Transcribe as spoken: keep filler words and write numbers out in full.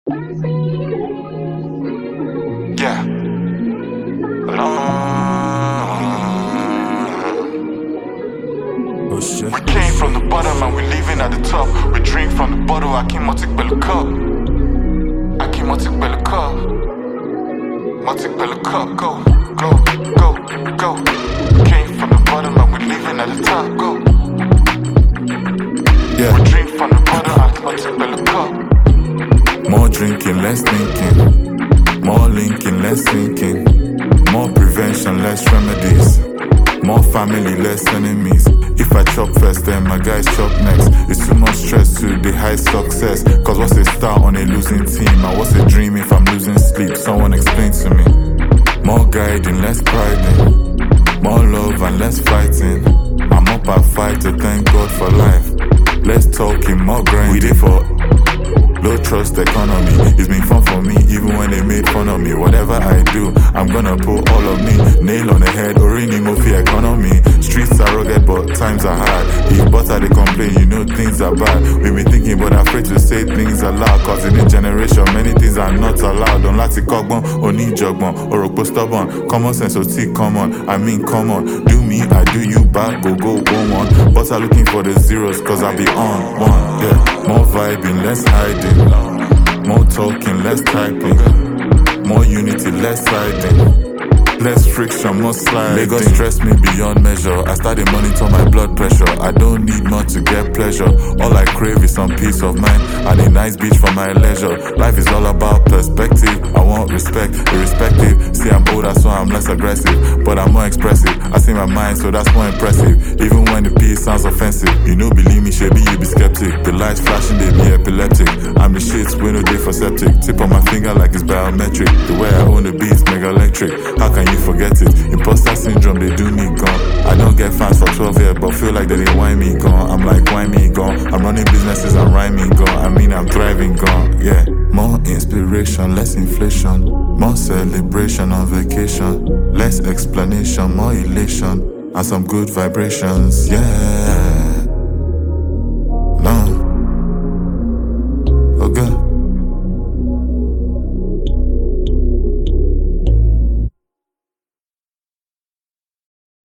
Yeah. Alone. Oh shit. We came from the bottom and we leaving at the top. We drink from the bottle, I keep Motic Bella cup. I keep Motic Bella cup. Motic Bella cup, go, go, go, go. Came from the bottom and we leaving at the top, go. Yeah. We drink from the bottle, I keep Motic Bella cup. More drinking, less thinking. More linking, less thinking. More prevention, less remedies. More family, less enemies. If I chop first, then my guys chop next. It's too much stress to the high success. Cause what's a star on a losing team? And what's a dream if I'm losing sleep? Someone explain to me. More guiding, less priding. More love and less fighting. I'm up at fight to thank God for life. Less talking, more grinding. We did for low trust economy. It's been fun for me even when they made fun of me. Whatever I do, I'm gonna put all of me. Nail on the head, Orini Mofi economy. Streets are rugged but times are hard. If butter they complain, you know things are bad. We been thinking but afraid to say things aloud. Cause in this generation many things are not allowed. Don't like to kogbon, oni jogbon, or stubborn. Common sense or tea common, I mean common. Do me, I do you back, go go one one. But I'm looking for the zeros cause I be on one. Yeah, more vibing, less hiding. More talking, less typing. More unity, less siding. Less friction, more sliding. Lagos stress me beyond measure. I started monitor my blood pressure. I don't need much to get pleasure. All I crave is some peace of mind and a nice beach for my leisure. Life is all about perspective. I want respect, irrespective. See, I'm older, so I'm less aggressive, but I'm more expressive. I see my mind, so that's more impressive. Even when the peace sounds offensive, you know, believe me, Shebi, you be skeptic. The lights flashing, they be epileptic. I'm the shit, we no day for septic. Tip on my finger like it's biometric. The way I own the beats, mega electric. How can you forget it? Imposter syndrome, they do me gone. I don't get fans for twelve years, but feel like they didn't whine me gone. I'm like, why me gone? I'm running businesses, I'm rhyming gone. I mean, I'm thriving gone, yeah. More inspiration, less inflation. More celebration on vacation. Less explanation, more elation. And some good vibrations, yeah.